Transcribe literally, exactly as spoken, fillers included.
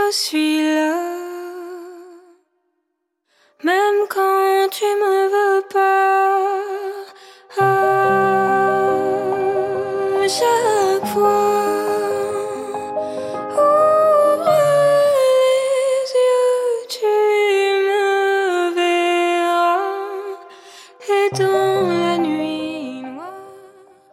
je suis là. Même quand tu me veux pas, ah, je